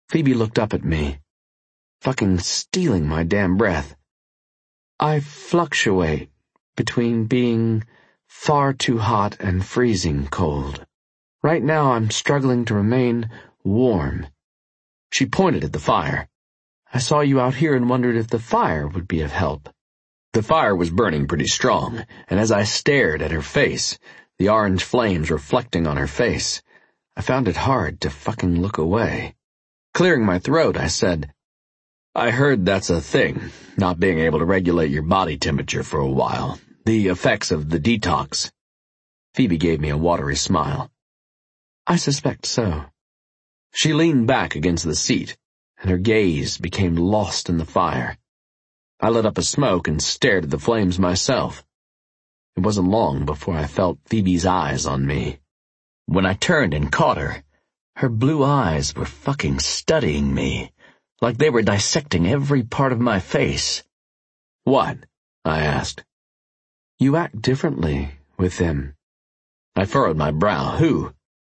Phoebe looked up at me, fucking stealing my damn breath. I fluctuate between being far too hot and freezing cold. Right now I'm struggling to remain warm. She pointed at the fire. I saw you out here and wondered if the fire would be of help. The fire was burning pretty strong, and as I stared at her face, the orange flames reflecting on her face, I found it hard to fucking look away. Clearing my throat, I said, I heard that's a thing, not being able to regulate your body temperature for a while. The effects of the detox. Phoebe gave me a watery smile. I suspect so. She leaned back against the seat, and her gaze became lost in the fire. I lit up a smoke and stared at the flames myself. It wasn't long before I felt Phoebe's eyes on me. When I turned and caught her, her blue eyes were fucking studying me, like they were dissecting every part of my face. What? I asked. You act differently with them. I furrowed my brow. Who?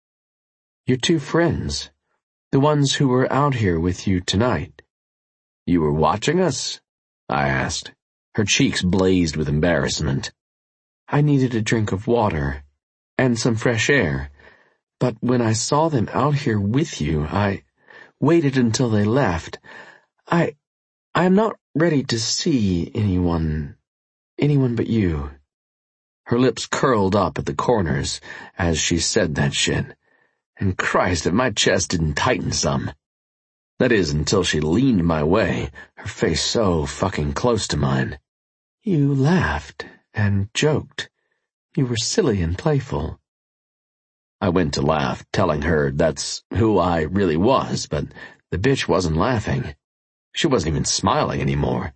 Your two friends, the ones who were out here with you tonight. You were watching us? I asked. Her cheeks blazed with embarrassment. I needed a drink of water and some fresh air, but when I saw them out here with you, I waited until they left. I am not ready to see anyone but you. Her lips curled up at the corners as she said that shit. And Christ, if my chest didn't tighten some. That is, until she leaned my way, her face so fucking close to mine. You laughed and joked. You were silly and playful. I went to laugh, telling her that's who I really was, but the bitch wasn't laughing. She wasn't even smiling anymore.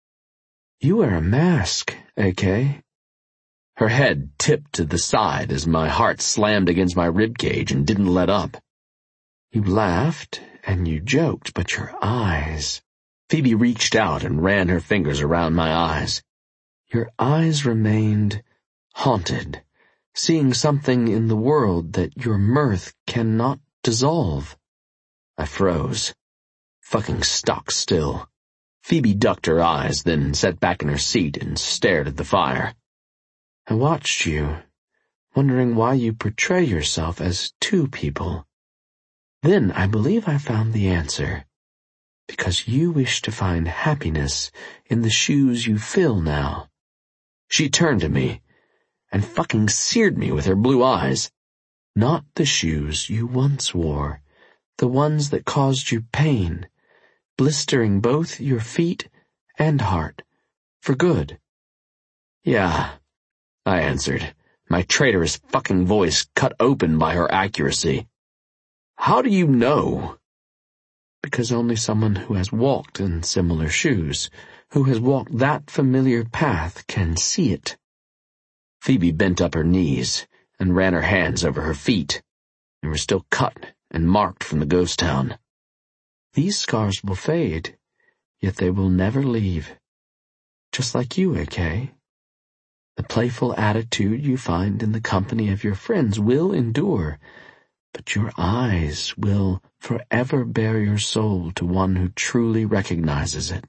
You wear a mask, AK. Her head tipped to the side as my heart slammed against my ribcage and didn't let up. You laughed and you joked, but your eyes... Phoebe reached out and ran her fingers around my eyes. Your eyes remained haunted, seeing something in the world that your mirth cannot dissolve. I froze, fucking stock still. Phoebe ducked her eyes, then sat back in her seat and stared at the fire. I watched you, wondering why you portray yourself as two people. Then I believe I found the answer. Because you wish to find happiness in the shoes you fill now. She turned to me and fucking seared me with her blue eyes. Not the shoes you once wore, the ones that caused you pain, blistering both your feet and heart, for good. Yeah, I answered, my traitorous fucking voice cut open by her accuracy. How do you know? Because only someone who has walked in similar shoes, who has walked that familiar path, can see it. Phoebe bent up her knees and ran her hands over her feet. They were still cut and marked from the ghost town. These scars will fade, yet they will never leave. Just like you, AK. The playful attitude you find in the company of your friends will endure, but your eyes will forever bear your soul to one who truly recognizes it.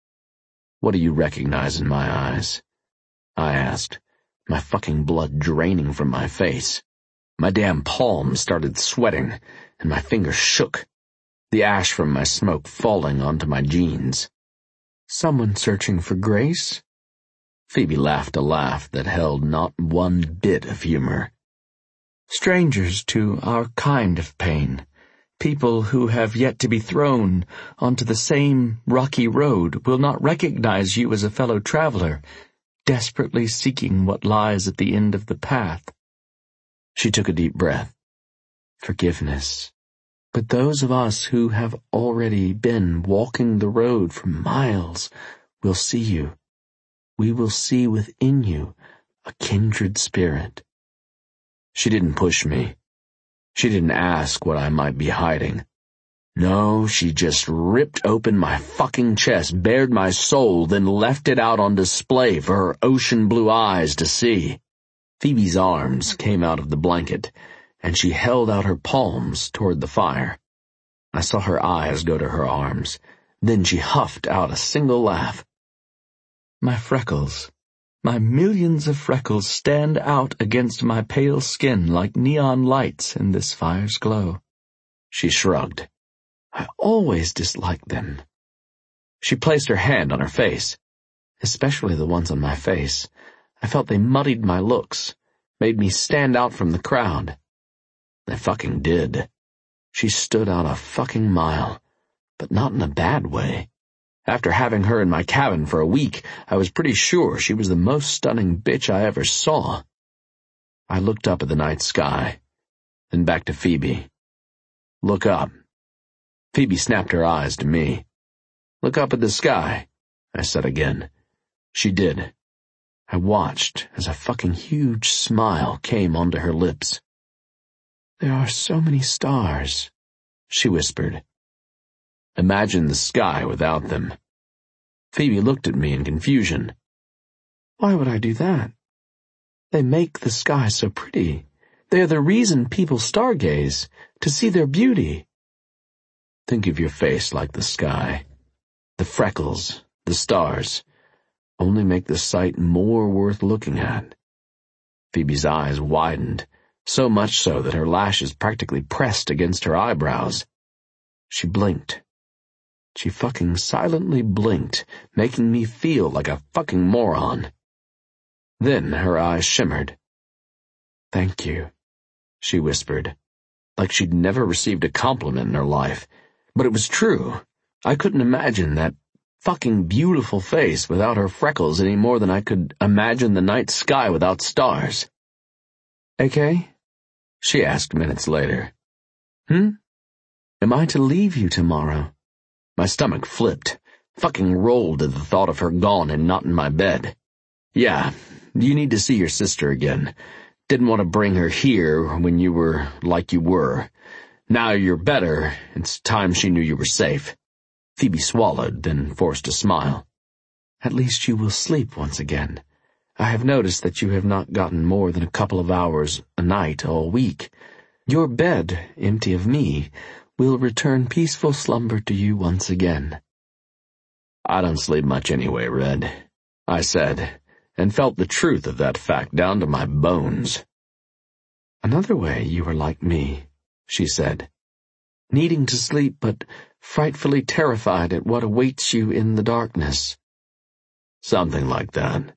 What do you recognize in my eyes? I asked, my fucking blood draining from my face. My damn palms started sweating, and my fingers shook, the ash from my smoke falling onto my jeans. Someone searching for grace? Phoebe laughed a laugh that held not one bit of humor. Strangers to our kind of pain, people who have yet to be thrown onto the same rocky road, will not recognize you as a fellow traveler, desperately seeking what lies at the end of the path. She took a deep breath. Forgiveness. But those of us who have already been walking the road for miles will see you. We will see within you a kindred spirit. She didn't push me. She didn't ask what I might be hiding. No, she just ripped open my fucking chest, bared my soul, then left it out on display for her ocean blue eyes to see. Phoebe's arms came out of the blanket, and she held out her palms toward the fire. I saw her eyes go to her arms. Then she huffed out a single laugh. My freckles, my millions of freckles stand out against my pale skin like neon lights in this fire's glow. She shrugged. I always disliked them. She placed her hand on her face, especially the ones on my face. I felt they muddied my looks, made me stand out from the crowd. They fucking did. She stood out a fucking mile, but not in a bad way. After having her in my cabin for a week, I was pretty sure she was the most stunning bitch I ever saw. I looked up at the night sky, then back to Phoebe. Look up. Phoebe snapped her eyes to me. Look up at the sky, I said again. She did. I watched as a fucking huge smile came onto her lips. There are so many stars, she whispered. Imagine the sky without them. Phoebe looked at me in confusion. Why would I do that? They make the sky so pretty. They are the reason people stargaze, to see their beauty. Think of your face like the sky. The freckles, the stars, only make the sight more worth looking at. Phoebe's eyes widened, so much so that her lashes practically pressed against her eyebrows. She blinked. She fucking silently blinked, making me feel like a fucking moron. Then her eyes shimmered. Thank you, she whispered, like she'd never received a compliment in her life. But it was true. I couldn't imagine that fucking beautiful face without her freckles any more than I could imagine the night sky without stars. AK? She asked minutes later. Am I to leave you tomorrow? My stomach flipped, fucking rolled at the thought of her gone and not in my bed. Yeah, you need to see your sister again. Didn't want to bring her here when you were like you were. Now you're better, it's time she knew you were safe. Phoebe swallowed, then forced a smile. At least you will sleep once again. I have noticed that you have not gotten more than a couple of hours a night all week. Your bed, empty of me, will return peaceful slumber to you once again. I don't sleep much anyway, Red, I said, and felt the truth of that fact down to my bones. Another way you are like me, she said. Needing to sleep but frightfully terrified at what awaits you in the darkness. Something like that.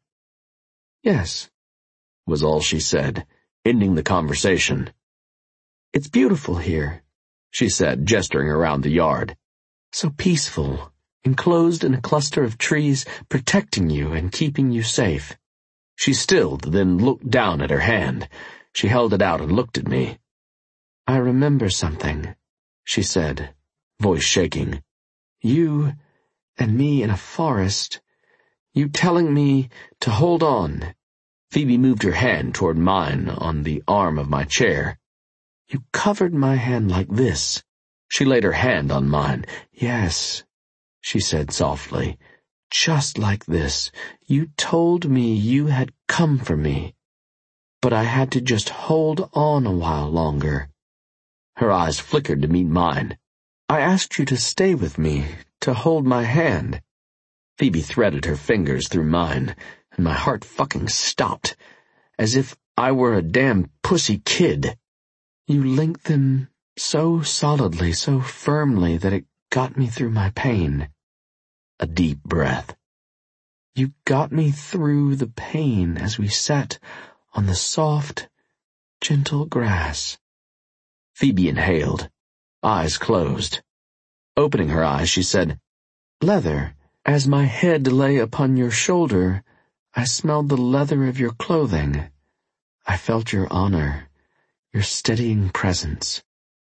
Yes, was all she said, ending the conversation. It's beautiful here, she said, gesturing around the yard. So peaceful, enclosed in a cluster of trees, protecting you and keeping you safe. She stilled, then looked down at her hand. She held it out and looked at me. I remember something, she said, voice shaking. You and me in a forest. You telling me to hold on. Phoebe moved her hand toward mine on the arm of my chair. You covered my hand like this. She laid her hand on mine. Yes, she said softly. Just like this. You told me you had come for me. But I had to just hold on a while longer. Her eyes flickered to meet mine. I asked you to stay with me, to hold my hand. Phoebe threaded her fingers through mine, and my heart fucking stopped, as if I were a damn pussy kid. You linked them so solidly, so firmly that it got me through my pain. A deep breath. You got me through the pain as we sat on the soft, gentle grass. Phoebe inhaled, eyes closed. Opening her eyes, she said, Leather. As my head lay upon your shoulder, I smelled the leather of your clothing. I felt your honor, your steadying presence.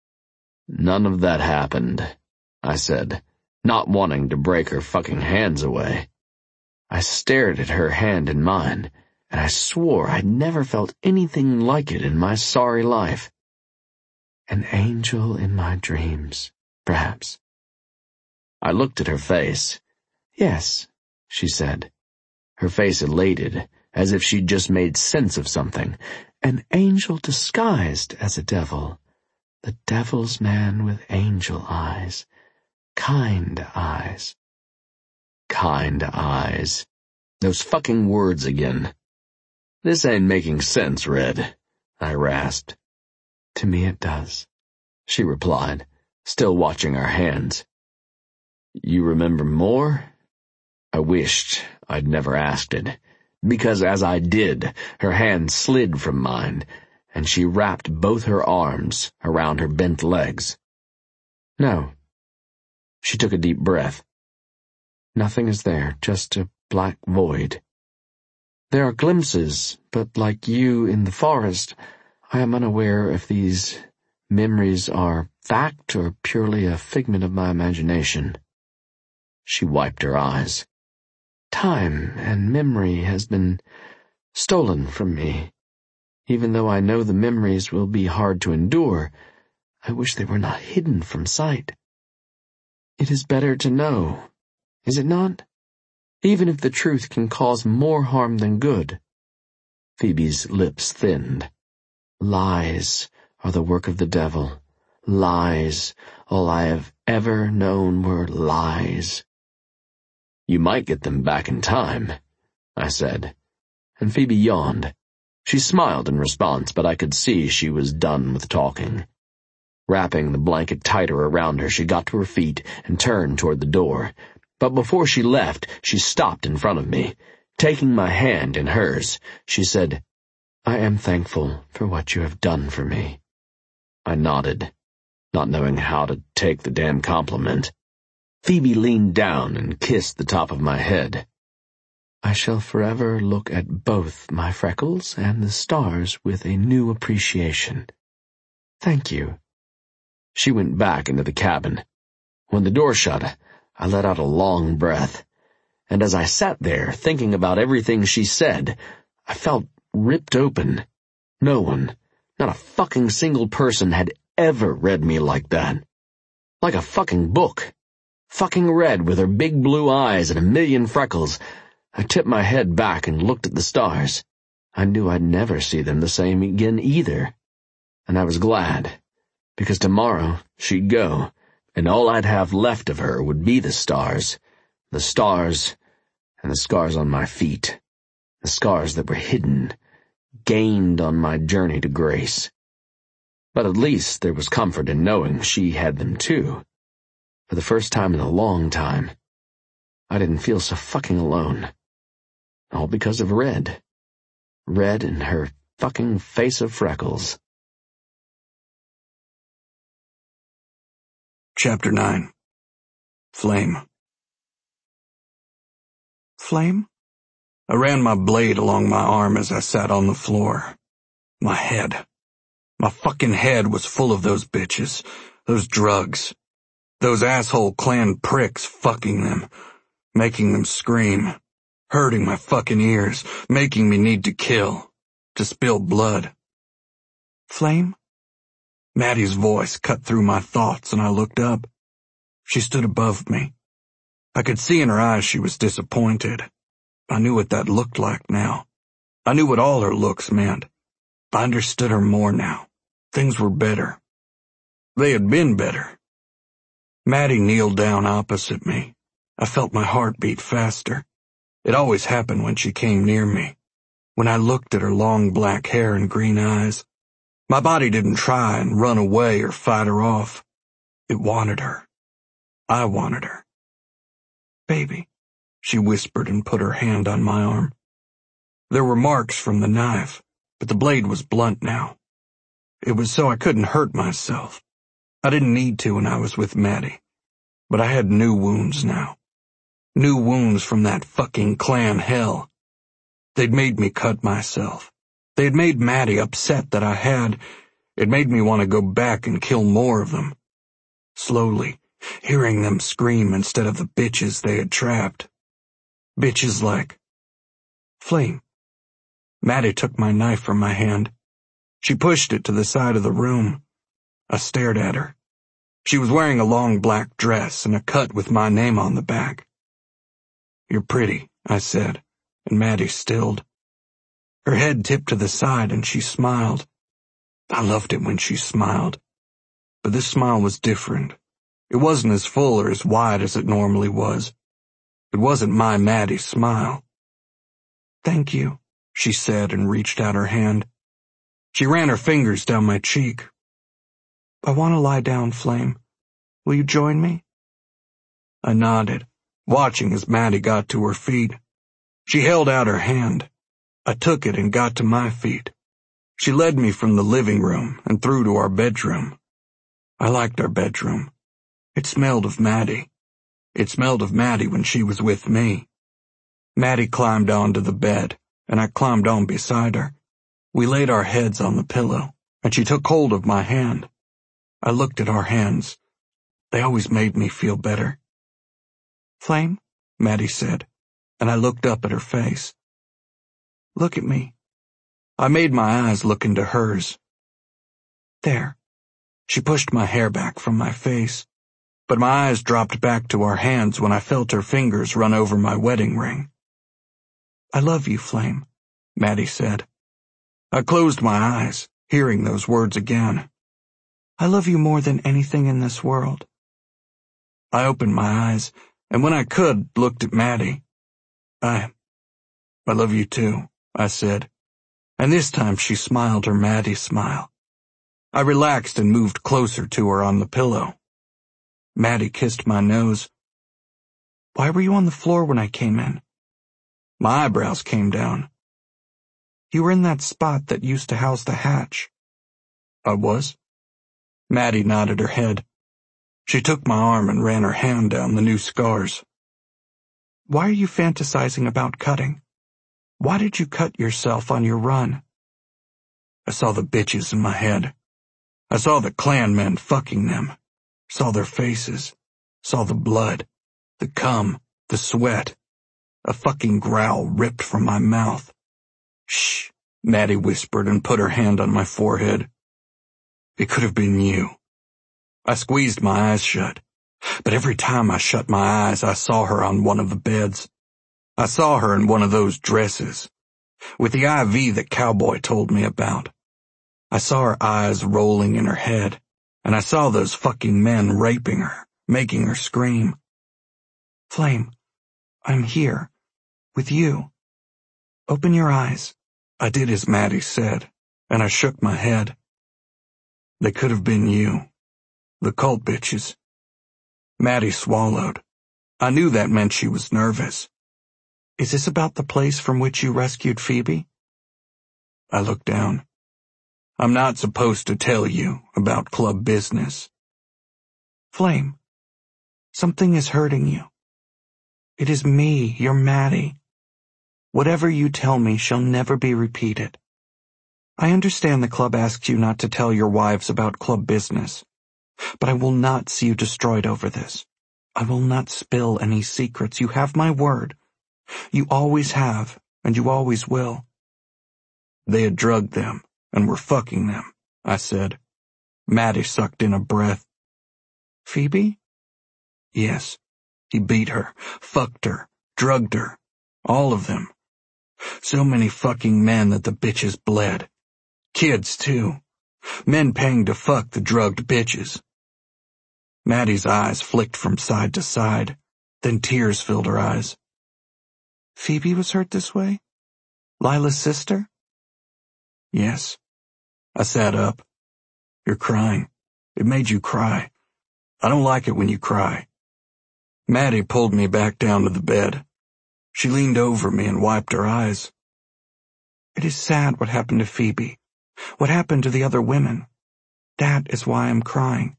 None of that happened, I said, not wanting to break her fucking hands away. I stared at her hand in mine, and I swore I'd never felt anything like it in my sorry life. An angel in my dreams, perhaps. I looked at her face. Yes, she said, her face elated, as if she'd just made sense of something. An angel disguised as a devil. The devil's man with angel eyes. Kind eyes. Kind eyes. Those fucking words again. This ain't making sense, Red, I rasped. To me it does, she replied, still watching our hands. You remember more? I wished I'd never asked it, because as I did, her hand slid from mine, and she wrapped both her arms around her bent legs. No. She took a deep breath. Nothing is there, just a black void. There are glimpses, but like you in the forest, I am unaware if these memories are fact or purely a figment of my imagination. She wiped her eyes. Time and memory has been stolen from me. Even though I know the memories will be hard to endure, I wish they were not hidden from sight. It is better to know, is it not? Even if the truth can cause more harm than good. Phoebe's lips thinned. Lies are the work of the devil. Lies. All I have ever known were lies. You might get them back in time, I said, and Phoebe yawned. She smiled in response, but I could see she was done with talking. Wrapping the blanket tighter around her, she got to her feet and turned toward the door. But before she left, she stopped in front of me. Taking my hand in hers, she said, I am thankful for what you have done for me. I nodded, not knowing how to take the damn compliment. Phoebe leaned down and kissed the top of my head. I shall forever look at both my freckles and the stars with a new appreciation. Thank you. She went back into the cabin. When the door shut, I let out a long breath, and as I sat there thinking about everything she said, I felt ripped open. No one, not a fucking single person had ever read me like that. Like a fucking book. Fucking red with her big blue eyes and a million freckles. I tipped my head back and looked at the stars. I knew I'd never see them the same again either. And I was glad, because tomorrow she'd go, and all I'd have left of her would be the stars and the scars on my feet, the scars that were hidden, gained on my journey to grace. But at least there was comfort in knowing she had them too. For the first time in a long time, I didn't feel so fucking alone. All because of Red. Red and her fucking face of freckles. Chapter 9. Flame. Flame? I ran my blade along my arm as I sat on the floor. My head. My fucking head was full of those bitches, those drugs, those asshole clan pricks fucking them, making them scream, hurting my fucking ears, making me need to kill, to spill blood. Flame? Maddie's voice cut through my thoughts and I looked up. She stood above me. I could see in her eyes she was disappointed. I knew what that looked like now. I knew what all her looks meant. I understood her more now. Things were better. They had been better. Maddie kneeled down opposite me. I felt my heart beat faster. It always happened when she came near me. When I looked at her long black hair and green eyes, my body didn't try and run away or fight her off. It wanted her. I wanted her. Baby, she whispered and put her hand on my arm. There were marks from the knife, but the blade was blunt now. It was so I couldn't hurt myself. I didn't need to when I was with Maddie. But I had new wounds now. New wounds from that fucking clan hell. They'd made me cut myself. They had made Maddie upset that I had. It made me want to go back and kill more of them. Slowly, hearing them scream instead of the bitches they had trapped. Bitches like Flame. Maddie took my knife from my hand. She pushed it to the side of the room. I stared at her. She was wearing a long black dress and a cut with my name on the back. You're pretty, I said, and Maddie stilled. Her head tipped to the side and she smiled. I loved it when she smiled. but this smile was different. It wasn't as full or as wide as it normally was. It wasn't my Maddie's smile. "Thank you," she said and reached out her hand. She ran her fingers down my cheek. "I want to lie down, Flame. Will you join me?" I nodded, watching as Maddie got to her feet. She held out her hand. I took it and got to my feet. She led me from the living room and through to our bedroom. I liked our bedroom. It smelled of Maddie. It smelled of Maddie when she was with me. Maddie climbed onto the bed, and I climbed on beside her. We laid our heads on the pillow, and she took hold of my hand. I looked at our hands. They always made me feel better. "Flame," Maddie said, and I looked up at her face. "Look at me." I made my eyes look into hers. "There." She pushed my hair back from my face, but my eyes dropped back to our hands when I felt her fingers run over my wedding ring. "I love you, Flame," Maddie said. I closed my eyes, hearing those words again. "I love you more than anything in this world." I opened my eyes, and when I could, looked at Maddie. I love you too, I said, and this time she smiled her Maddie smile. I relaxed and moved closer to her on the pillow. Maddie kissed my nose. "Why were you on the floor when I came in?" My eyebrows came down. "You were in that spot that used to house the hatch." I was? Maddie nodded her head. She took my arm and ran her hand down the new scars. "Why are you fantasizing about cutting? Why did you cut yourself on your run?" I saw the bitches in my head. I saw the Klan men fucking them. Saw their faces. Saw the blood. The cum. The sweat. A fucking growl ripped from my mouth. "Shh," Maddie whispered and put her hand on my forehead. "It could have been you." I squeezed my eyes shut, but every time I shut my eyes I saw her on one of the beds. I saw her in one of those dresses, with the IV that Cowboy told me about. I saw her eyes rolling in her head, and I saw those fucking men raping her, making her scream. "Flame, I'm here, with you. Open your eyes." I did as Maddie said, and I shook my head. They could have been you. The cult bitches. Maddie swallowed. I knew that meant she was nervous. "Is this about the place from which you rescued Phoebe?" I looked down. I'm not supposed to tell you about club business. "Flame, something is hurting you. It is me, your Maddie. Whatever you tell me shall never be repeated. I understand the club asks you not to tell your wives about club business, but I will not see you destroyed over this. I will not spill any secrets. You have my word. You always have, and you always will." They had drugged them and were fucking them, I said. Maddie sucked in a breath. "Phoebe?" "Yes. He beat her, fucked her, drugged her. All of them. So many fucking men that the bitches bled. Kids, too. Men paying to fuck the drugged bitches." Maddie's eyes flicked from side to side, then tears filled her eyes. "Phoebe was hurt this way? Lila's sister?" "Yes." I sat up. "You're crying. It made you cry. I don't like it when you cry." Maddie pulled me back down to the bed. She leaned over me and wiped her eyes. "It is sad what happened to Phoebe. What happened to the other women. That is why I'm crying."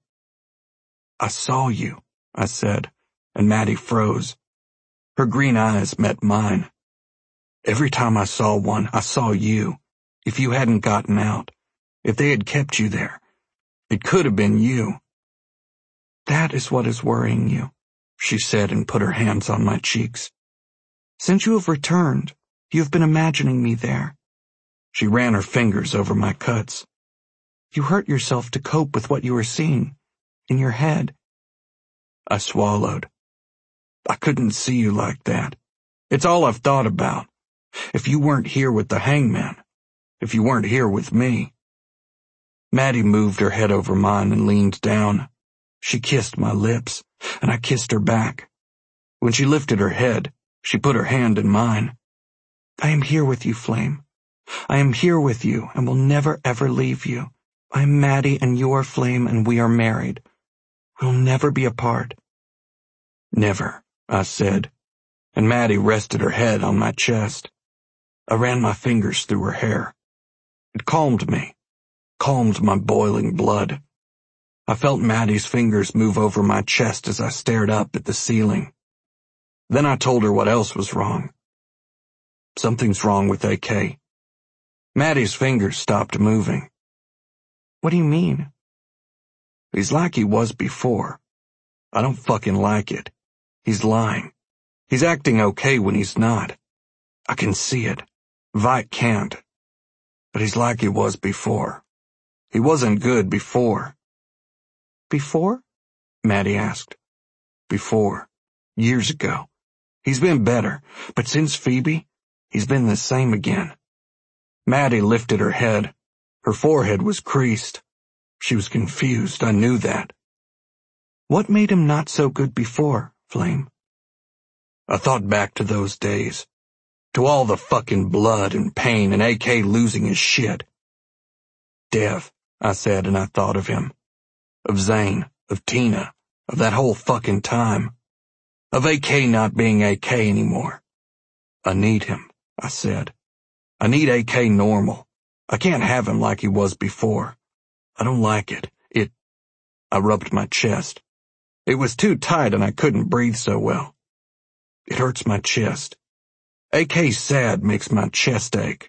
"I saw you," I said, and Maddie froze. Her green eyes met mine. "Every time I saw one, I saw you. If you hadn't gotten out, if they had kept you there, it could have been you." "That is what is worrying you," she said and put her hands on my cheeks. "Since you have returned, you have been imagining me there." She ran her fingers over my cuts. "You hurt yourself to cope with what you were seeing, in your head." I swallowed. "I couldn't see you like that. It's all I've thought about. If you weren't here with the hangman, if you weren't here with me." Maddie moved her head over mine and leaned down. She kissed my lips, and I kissed her back. When she lifted her head, she put her hand in mine. I am here with you, Flame. I am here with you and will never ever leave you. I am Maddie and you are Flame and we are married. We'll never be apart. Never, I said, and Maddie rested her head on my chest. I ran my fingers through her hair. It calmed me, calmed my boiling blood. I felt Maddie's fingers move over my chest as I stared up at the ceiling. Then I told her what else was wrong. Something's wrong with AK. Maddie's fingers stopped moving. What do you mean? He's like he was before. I don't fucking like it. He's lying. He's acting okay when he's not. I can see it. Vike can't. But he's like he was before. He wasn't good before. Before? Maddie asked. Before. Years ago. He's been better, but since Phoebe, he's been the same again. Maddie lifted her head. Her forehead was creased. She was confused, I knew that. What made him not so good before, Flame? I thought back to those days. To all the fucking blood and pain and AK losing his shit. Dev, I said, and I thought of him. Of Zane, of Tina, of that whole fucking time. Of AK not being AK anymore. I need him, I said. I need AK normal. I can't have him like he was before. I don't like it. I rubbed my chest. It was too tight and I couldn't breathe so well. It hurts my chest. AK's sad makes my chest ache.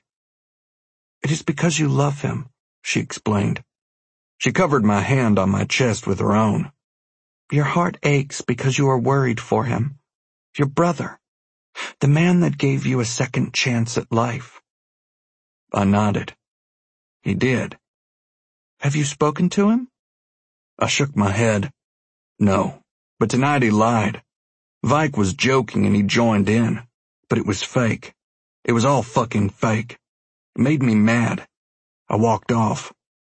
It is because you love him, she explained. She covered my hand on my chest with her own. Your heart aches because you are worried for him. Your brother. The man that gave you a second chance at life. I nodded. He did. Have you spoken to him? I shook my head. No, but tonight he lied. Vike was joking and he joined in, but it was fake. It was all fucking fake. It made me mad. I walked off.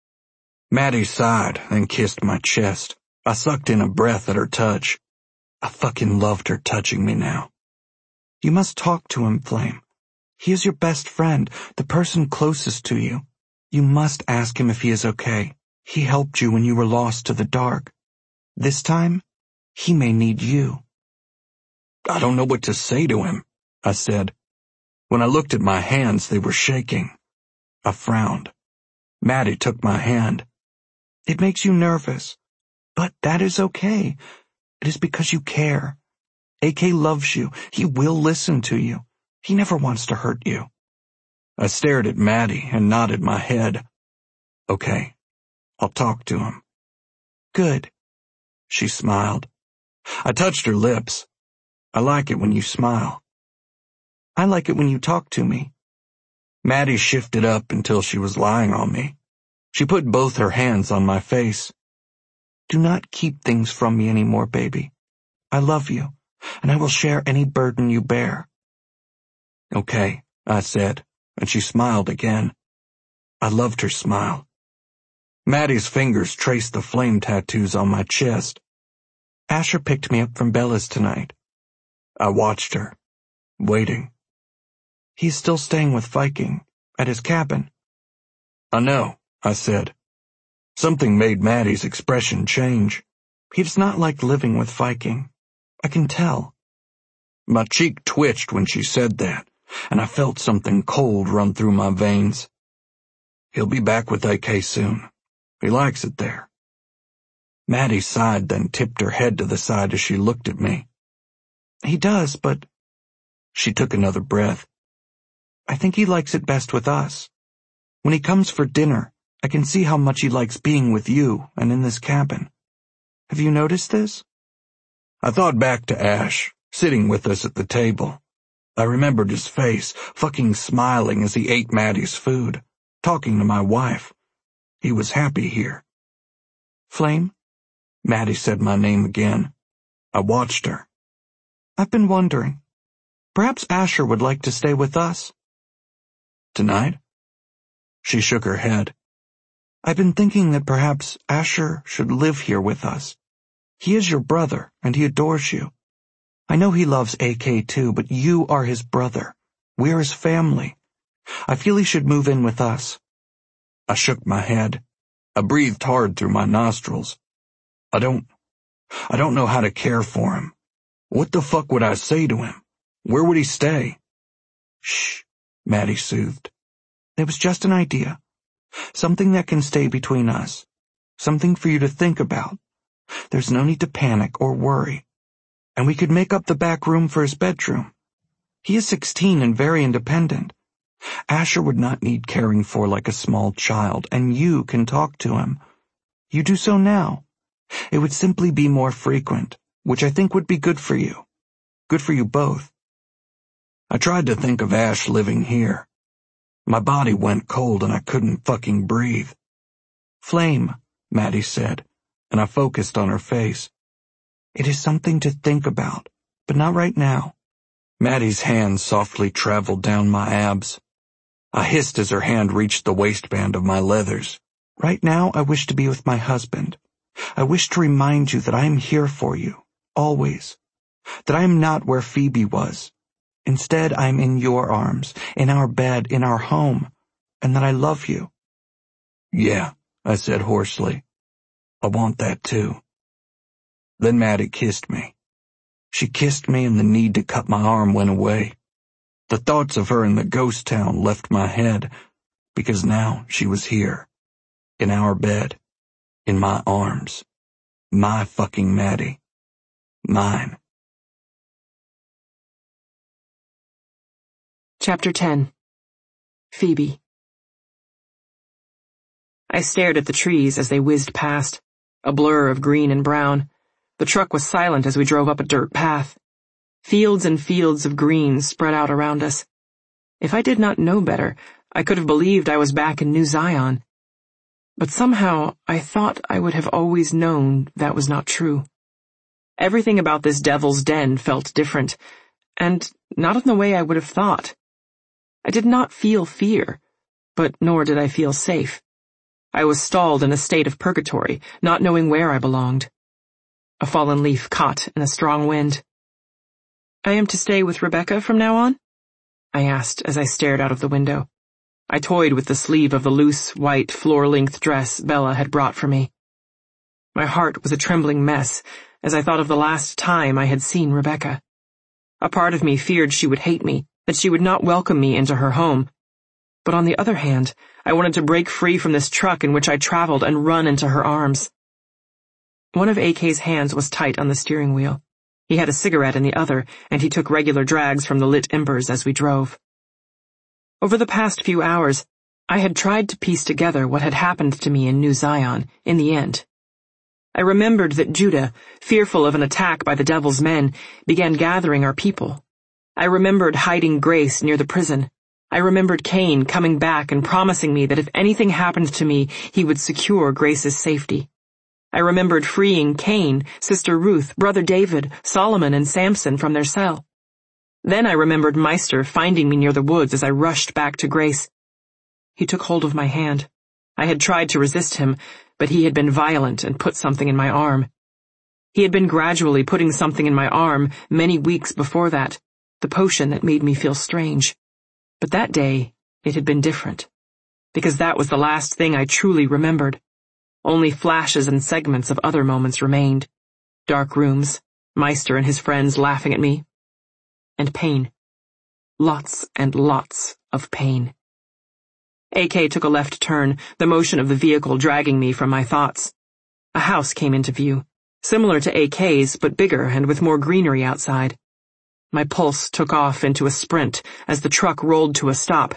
Maddie sighed, then kissed my chest. I sucked in a breath at her touch. I fucking loved her touching me now. You must talk to him, Flame. He is your best friend, the person closest to you. You must ask him if he is okay. He helped you when you were lost to the dark. This time, he may need you. I don't know what to say to him, I said. When I looked at my hands, they were shaking. I frowned. Maddie took my hand. It makes you nervous, but that is okay. It is because you care. AK loves you. He will listen to you. He never wants to hurt you. I stared at Maddie and nodded my head. Okay, I'll talk to him. Good. She smiled. I touched her lips. I like it when you smile. I like it when you talk to me. Maddie shifted up until she was lying on me. She put both her hands on my face. Do not keep things from me anymore, baby. I love you, and I will share any burden you bear. Okay, I said, and she smiled again. I loved her smile. Maddie's fingers traced the flame tattoos on my chest. Asher picked me up from Bella's tonight. I watched her, waiting. He is still staying with Viking, at his cabin. I know, I said. Something made Maddie's expression change. He does not like living with Viking. I can tell. My cheek twitched when she said that, and I felt something cold run through my veins. He'll be back with AK soon. He likes it there. Maddie sighed, then tipped her head to the side as she looked at me. He does, but... She took another breath. I think he likes it best with us. When he comes for dinner, I can see how much he likes being with you and in this cabin. Have you noticed this? I thought back to Ash, sitting with us at the table. I remembered his face, fucking smiling as he ate Maddie's food, talking to my wife. He was happy here. Flame? Maddie said my name again. I watched her. I've been wondering. Perhaps Asher would like to stay with us. Tonight? She shook her head. I've been thinking that perhaps Asher should live here with us. He is your brother, and he adores you. I know he loves AK too, but you are his brother. We're his family. I feel he should move in with us." I shook my head. I breathed hard through my nostrils. I don't know how to care for him. What the fuck would I say to him? Where would he stay? "Shh," Maddie soothed. "It was just an idea. Something that can stay between us. Something for you to think about. There's no need to panic or worry. And we could make up the back room for his bedroom. He is 16 and very independent. Asher would not need caring for like a small child, and you can talk to him. You do so now. It would simply be more frequent, which I think would be good for you. Good for you both." I tried to think of Ash living here. My body went cold and I couldn't fucking breathe. "Flame," Maddie said, and I focused on her face. "It is something to think about, but not right now." Maddie's hand softly traveled down my abs. I hissed as her hand reached the waistband of my leathers. "Right now I wish to be with my husband. I wish to remind you that I am here for you, always. That I am not where Phoebe was. Instead, I am in your arms, in our bed, in our home, and that I love you." "Yeah," I said hoarsely. "I want that too." Then Maddie kissed me. She kissed me and the need to cut my arm went away. The thoughts of her in the ghost town left my head, because now she was here, in our bed, in my arms. My fucking Maddie. Mine. Chapter 10. Phoebe. I stared at the trees as they whizzed past, a blur of green and brown. The truck was silent as we drove up a dirt path. Fields and fields of green spread out around us. If I did not know better, I could have believed I was back in New Zion. But somehow I thought I would have always known that was not true. Everything about this devil's den felt different, and not in the way I would have thought. I did not feel fear, but nor did I feel safe. I was stalled in a state of purgatory, not knowing where I belonged. A fallen leaf caught in a strong wind. "I am to stay with Rebecca from now on?" I asked as I stared out of the window. I toyed with the sleeve of the loose, white, floor-length dress Bella had brought for me. My heart was a trembling mess as I thought of the last time I had seen Rebecca. A part of me feared she would hate me, that she would not welcome me into her home. But on the other hand, I wanted to break free from this truck in which I traveled and run into her arms. One of AK's hands was tight on the steering wheel. He had a cigarette in the other, and he took regular drags from the lit embers as we drove. Over the past few hours, I had tried to piece together what had happened to me in New Zion, in the end. I remembered that Judah, fearful of an attack by the devil's men, began gathering our people. I remembered hiding Grace near the prison. I remembered Cain coming back and promising me that if anything happened to me, he would secure Grace's safety. I remembered freeing Cain, Sister Ruth, Brother David, Solomon, and Samson from their cell. Then I remembered Meister finding me near the woods as I rushed back to Grace. He took hold of my hand. I had tried to resist him, but he had been violent and put something in my arm. He had been gradually putting something in my arm many weeks before that, the potion that made me feel strange. But that day, it had been different, because that was the last thing I truly remembered. Only flashes and segments of other moments remained. Dark rooms, Meister and his friends laughing at me, and pain. Lots and lots of pain. AK took a left turn, the motion of the vehicle dragging me from my thoughts. A house came into view, similar to AK's, but bigger and with more greenery outside. My pulse took off into a sprint as the truck rolled to a stop.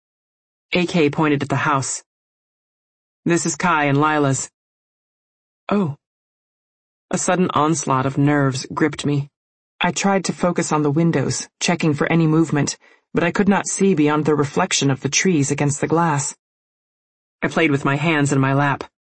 AK pointed at the house. "This is Kai and Lila's." "Oh." A sudden onslaught of nerves gripped me. I tried to focus on the windows, checking for any movement, but I could not see beyond the reflection of the trees against the glass. I played with my hands in my lap.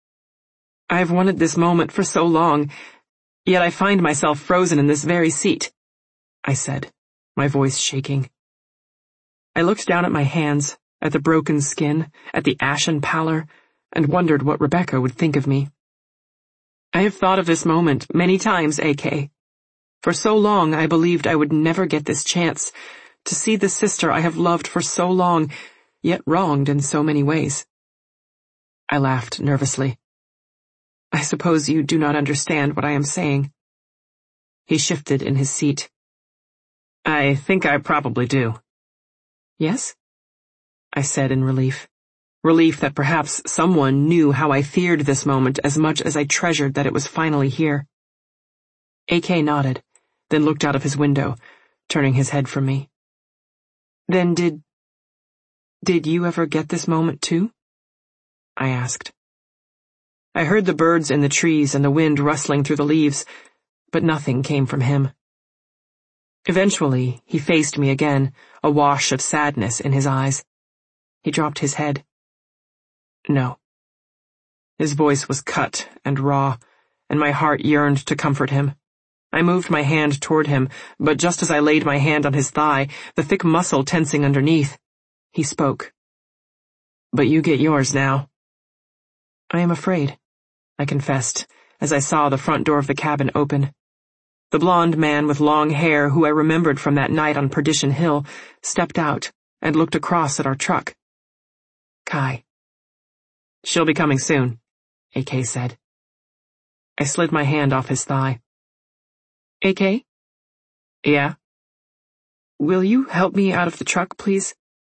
I have wanted this moment for so long, yet I find myself frozen in this very seat, I said, my voice shaking. I looked down at my hands, at the broken skin, at the ashen pallor, and wondered what Rebecca would think of me. I have thought of this moment many times, AK. For so long I believed I would never get this chance to see the sister I have loved for so long, yet wronged in so many ways. I laughed nervously. I suppose you do not understand what I am saying. He shifted in his seat. I think I probably do. Yes? I said in relief. Relief that perhaps someone knew how I feared this moment as much as I treasured that it was finally here. AK nodded, then looked out of his window, turning his head from me. Then did you ever get this moment too? I asked. I heard the birds in the trees and the wind rustling through the leaves, but nothing came from him. Eventually, he faced me again, a wash of sadness in his eyes. He dropped his head. No. His voice was cut and raw, and my heart yearned to comfort him. I moved my hand toward him, but just as I laid my hand on his thigh, the thick muscle tensing underneath, he spoke. But you get yours now. I am afraid, I confessed, as I saw the front door of the cabin open. The blond man with long hair who I remembered from that night on Perdition Hill stepped out and looked across at our truck. Kai. She'll be coming soon, AK said. I slid my hand off his thigh. AK? Yeah? Will you help me out of the truck, please?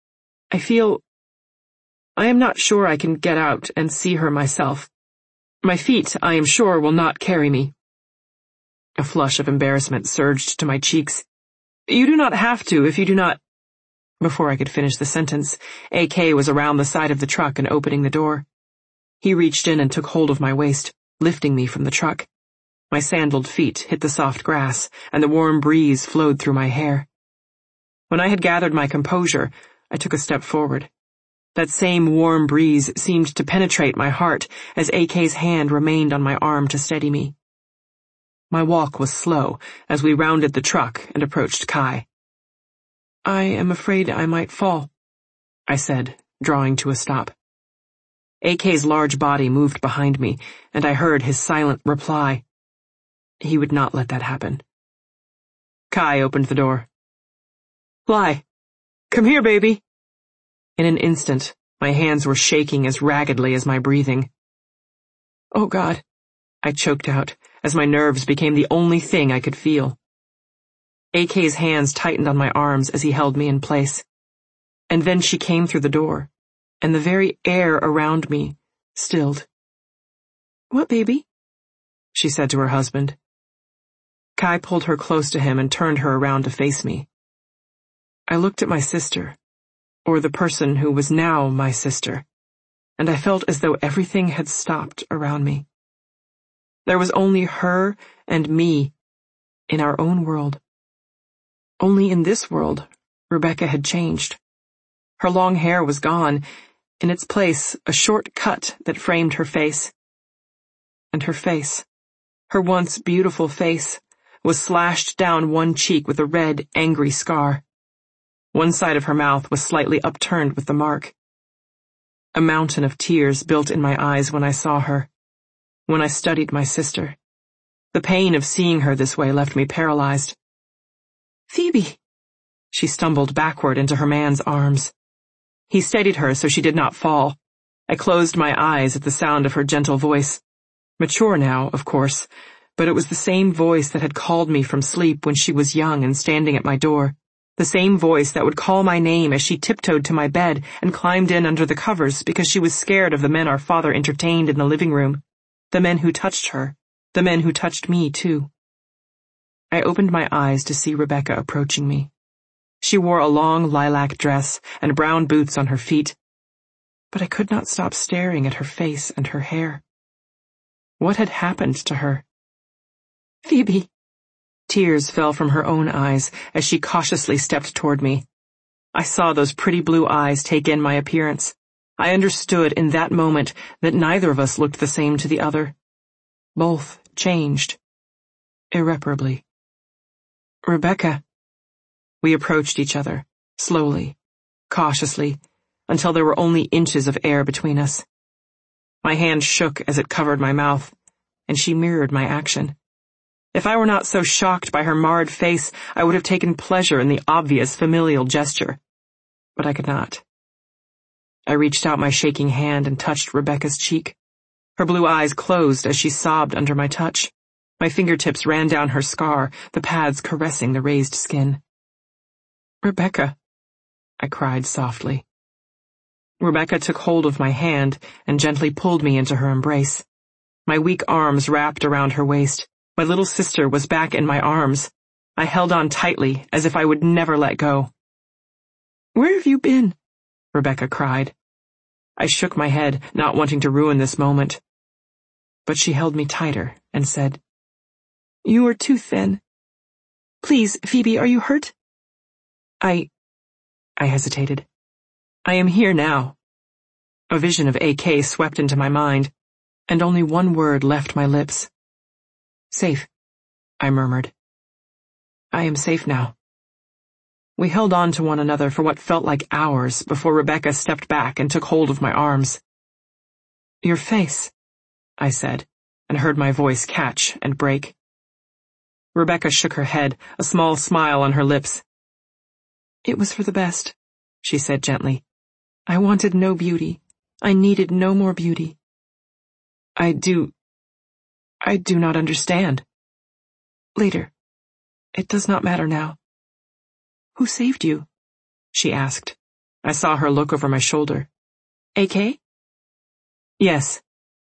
I am not sure I can get out and see her myself. My feet, I am sure, will not carry me. A flush of embarrassment surged to my cheeks. You do not have to if you do not... Before I could finish the sentence, AK was around the side of the truck and opening the door. He reached in and took hold of my waist, lifting me from the truck. My sandaled feet hit the soft grass, and the warm breeze flowed through my hair. When I had gathered my composure, I took a step forward. That same warm breeze seemed to penetrate my heart as AK's hand remained on my arm to steady me. My walk was slow as we rounded the truck and approached Kai. I am afraid I might fall, I said, drawing to a stop. AK's large body moved behind me, and I heard his silent reply. He would not let that happen. Kai opened the door. Fly. Come here, baby. In an instant, my hands were shaking as raggedly as my breathing. Oh, God, I choked out, as my nerves became the only thing I could feel. AK's hands tightened on my arms as he held me in place. And then she came through the door, and the very air around me stilled. What, baby? She said to her husband. Kai pulled her close to him and turned her around to face me. I looked at my sister, or the person who was now my sister, and I felt as though everything had stopped around me. There was only her and me in our own world. Only in this world, Rebecca had changed. Her long hair was gone, in its place a short cut that framed her face. And her face, her once beautiful face, was slashed down one cheek with a red, angry scar. One side of her mouth was slightly upturned with the mark. A mountain of tears built in my eyes when I saw her, when I studied my sister. The pain of seeing her this way left me paralyzed. Phoebe! She stumbled backward into her man's arms. He steadied her so she did not fall. I closed my eyes at the sound of her gentle voice. Mature now, of course, but it was the same voice that had called me from sleep when she was young and standing at my door. The same voice that would call my name as she tiptoed to my bed and climbed in under the covers because she was scared of the men our father entertained in the living room. The men who touched her. The men who touched me, too. I opened my eyes to see Rebecca approaching me. She wore a long lilac dress and brown boots on her feet, but I could not stop staring at her face and her hair. What had happened to her? Phoebe! Tears fell from her own eyes as she cautiously stepped toward me. I saw those pretty blue eyes take in my appearance. I understood in that moment that neither of us looked the same to the other. Both changed. Irreparably. Rebecca. We approached each other, slowly, cautiously, until there were only inches of air between us. My hand shook as it covered my mouth, and she mirrored my action. If I were not so shocked by her marred face, I would have taken pleasure in the obvious familial gesture. But I could not. I reached out my shaking hand and touched Rebecca's cheek. Her blue eyes closed as she sobbed under my touch. My fingertips ran down her scar, the pads caressing the raised skin. "Rebecca," I cried softly. Rebecca took hold of my hand and gently pulled me into her embrace. My weak arms wrapped around her waist. My little sister was back in my arms. I held on tightly, as if I would never let go. "Where have you been?" Rebecca cried. I shook my head, not wanting to ruin this moment. But she held me tighter and said, "You are too thin. Please, Phoebe, are you hurt?" I hesitated. "I am here now." A vision of AK swept into my mind, and only one word left my lips. "Safe," I murmured. "I am safe now." We held on to one another for what felt like hours before Rebecca stepped back and took hold of my arms. "Your face," I said, and heard my voice catch and break. Rebecca shook her head, a small smile on her lips. "It was for the best," she said gently. "I wanted no beauty. I needed no more beauty." I do not understand." "Later. It does not matter now." "Who saved you?" she asked. I saw her look over my shoulder. "AK?" "Yes."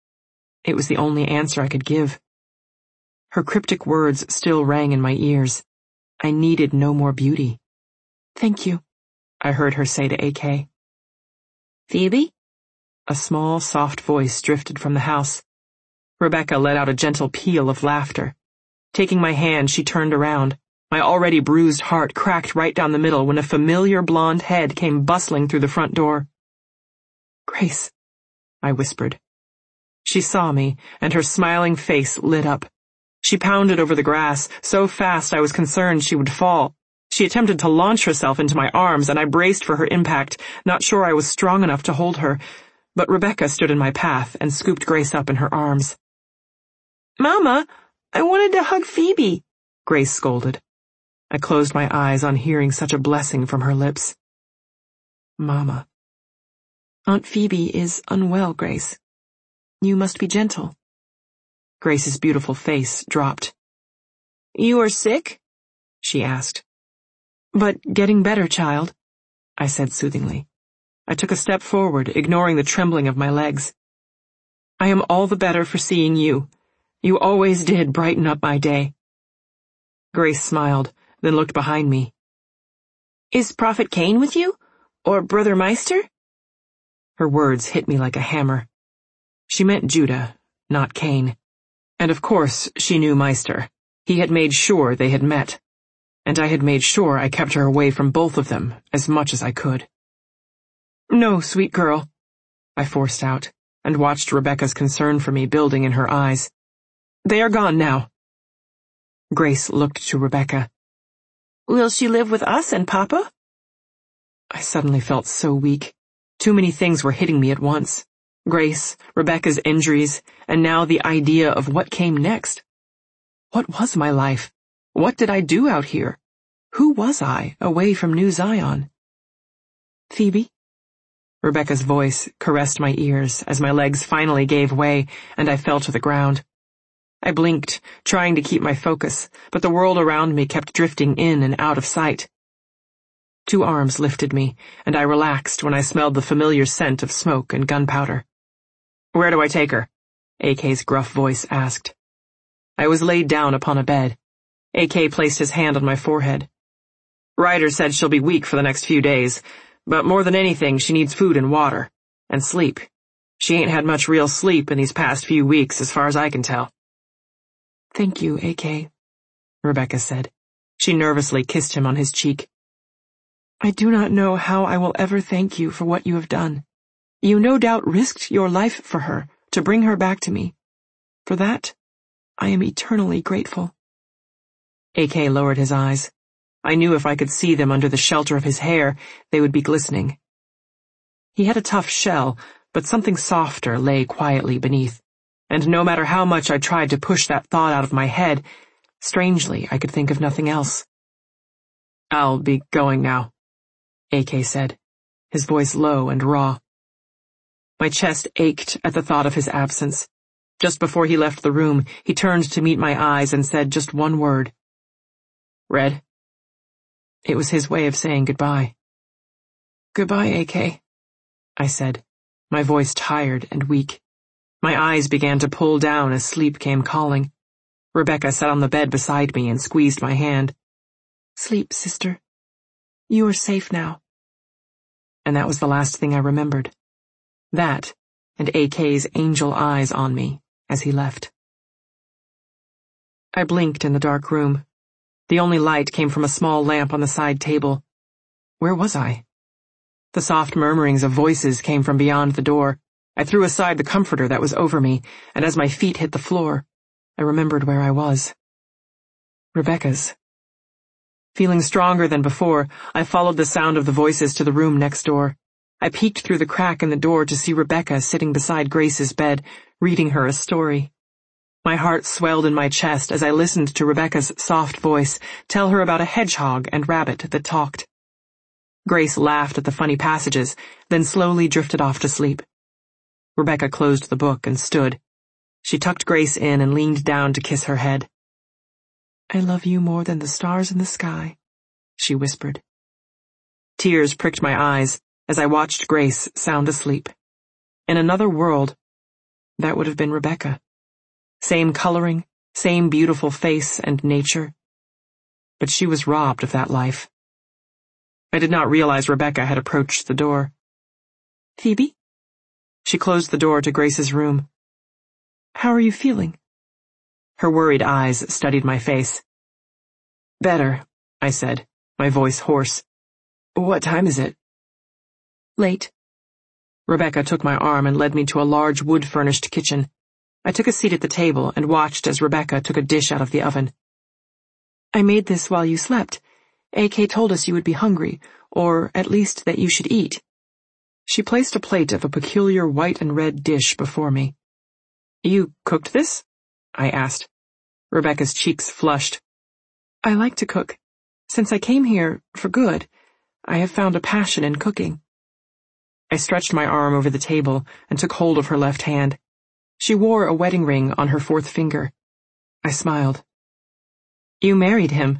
It was the only answer I could give. Her cryptic words still rang in my ears. I needed no more beauty. "Thank you," I heard her say to AK. "Phoebe?" A small, soft voice drifted from the house. Rebecca let out a gentle peal of laughter. Taking my hand, she turned around. My already bruised heart cracked right down the middle when a familiar blonde head came bustling through the front door. "Grace," I whispered. She saw me, and her smiling face lit up. She pounded over the grass, so fast I was concerned she would fall. She attempted to launch herself into my arms, and I braced for her impact, not sure I was strong enough to hold her. But Rebecca stood in my path and scooped Grace up in her arms. "Mama, I wanted to hug Phoebe," Grace scolded. I closed my eyes on hearing such a blessing from her lips. Mama. "Aunt Phoebe is unwell, Grace. You must be gentle." Grace's beautiful face dropped. "You are sick?" she asked. "But getting better, child," I said soothingly. I took a step forward, ignoring the trembling of my legs. "I am all the better for seeing you. You always did brighten up my day." Grace smiled, then looked behind me. "Is Prophet Cain with you? Or Brother Meister?" Her words hit me like a hammer. She meant Judah, not Cain. And of course she knew Meister. He had made sure they had met. And I had made sure I kept her away from both of them as much as I could. "No, sweet girl," I forced out, and watched Rebecca's concern for me building in her eyes. "They are gone now." Grace looked to Rebecca. "Will she live with us and Papa?" I suddenly felt so weak. Too many things were hitting me at once. Grace, Rebecca's injuries, and now the idea of what came next. What was my life? What did I do out here? Who was I, away from New Zion? "Phoebe?" Rebecca's voice caressed my ears as my legs finally gave way and I fell to the ground. I blinked, trying to keep my focus, but the world around me kept drifting in and out of sight. 2 arms lifted me, and I relaxed when I smelled the familiar scent of smoke and gunpowder. "Where do I take her?" AK's gruff voice asked. I was laid down upon a bed. AK placed his hand on my forehead. "Ryder said she'll be weak for the next few days, but more than anything she needs food and water, and sleep. She ain't had much real sleep in these past few weeks as far as I can tell." "Thank you, AK," Rebecca said. She nervously kissed him on his cheek. "I do not know how I will ever thank you for what you have done. You no doubt risked your life for her, to bring her back to me. For that, I am eternally grateful." AK lowered his eyes. I knew if I could see them under the shelter of his hair, they would be glistening. He had a tough shell, but something softer lay quietly beneath, and no matter how much I tried to push that thought out of my head, strangely, I could think of nothing else. "I'll be going now," AK said, his voice low and raw. My chest ached at the thought of his absence. Just before he left the room, he turned to meet my eyes and said just one word. "Red." It was his way of saying goodbye. "Goodbye, AK," I said, my voice tired and weak. My eyes began to pull down as sleep came calling. Rebecca sat on the bed beside me and squeezed my hand. "Sleep, sister. You are safe now." And that was the last thing I remembered. That, and AK's angel eyes on me as he left. I blinked in the dark room. The only light came from a small lamp on the side table. Where was I? The soft murmurings of voices came from beyond the door. I threw aside the comforter that was over me, and as my feet hit the floor, I remembered where I was. Rebecca's. Feeling stronger than before, I followed the sound of the voices to the room next door. I peeked through the crack in the door to see Rebecca sitting beside Grace's bed, reading her a story. My heart swelled in my chest as I listened to Rebecca's soft voice tell her about a hedgehog and rabbit that talked. Grace laughed at the funny passages, then slowly drifted off to sleep. Rebecca closed the book and stood. She tucked Grace in and leaned down to kiss her head. "I love you more than the stars in the sky," she whispered. Tears pricked my eyes as I watched Grace sound asleep. In another world, that would have been Rebecca. Same coloring, same beautiful face and nature. But she was robbed of that life. I did not realize Rebecca had approached the door. "Phoebe?" She closed the door to Grace's room. "How are you feeling?" Her worried eyes studied my face. "Better," I said, my voice hoarse. "What time is it?" "Late." Rebecca took my arm and led me to a large wood-furnished kitchen. I took a seat at the table and watched as Rebecca took a dish out of the oven. "I made this while you slept. AK told us you would be hungry, or at least that you should eat." She placed a plate of a peculiar white and red dish before me. "You cooked this?" I asked. Rebecca's cheeks flushed. "I like to cook. Since I came here, for good, I have found a passion in cooking." I stretched my arm over the table and took hold of her left hand. She wore a wedding ring on her fourth finger. I smiled. "You married him?"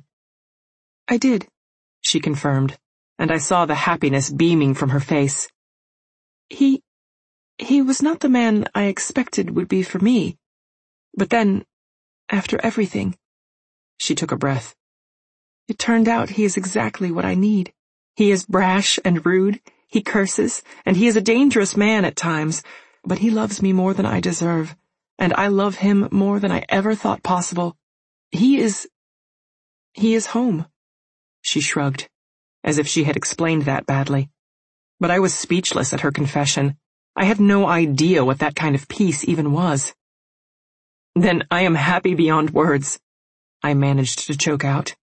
"I did," she confirmed, and I saw the happiness beaming from her face. He was not the man I expected would be for me. But then, after everything," she took a breath, "it turned out he is exactly what I need. He is brash and rude, he curses, and he is a dangerous man at times, but he loves me more than I deserve, and I love him more than I ever thought possible. He is home." She shrugged, as if she had explained that badly. But I was speechless at her confession. I had no idea what that kind of peace even was. "Then I am happy beyond words," I managed to choke out.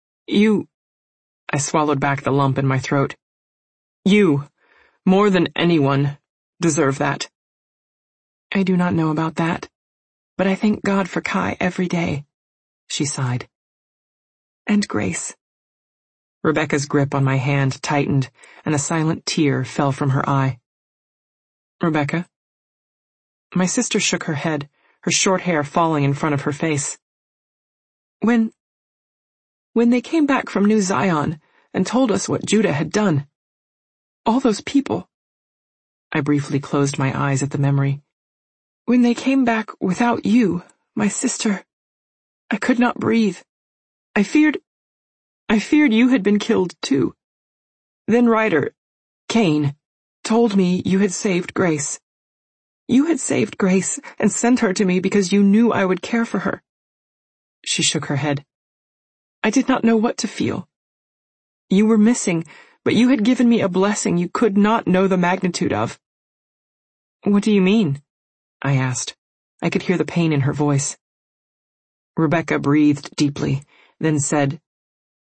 I swallowed back the lump in my throat. "You, more than anyone, deserve that." "I do not know about that, but I thank God for Kai every day," she sighed. "And Grace." Rebecca's grip on my hand tightened, and a silent tear fell from her eye. "Rebecca?" My sister shook her head, her short hair falling in front of her face. When they came back from New Zion and told us what Judah had done, all those people," I briefly closed my eyes at the memory. "When they came back without you, my sister, I could not breathe. I feared you had been killed too. Then Ryder, Cain, told me you had saved Grace. You had saved Grace and sent her to me because you knew I would care for her." She shook her head. "I did not know what to feel. You were missing, but you had given me a blessing you could not know the magnitude of." "What do you mean?" I asked. I could hear the pain in her voice. Rebecca breathed deeply, then said,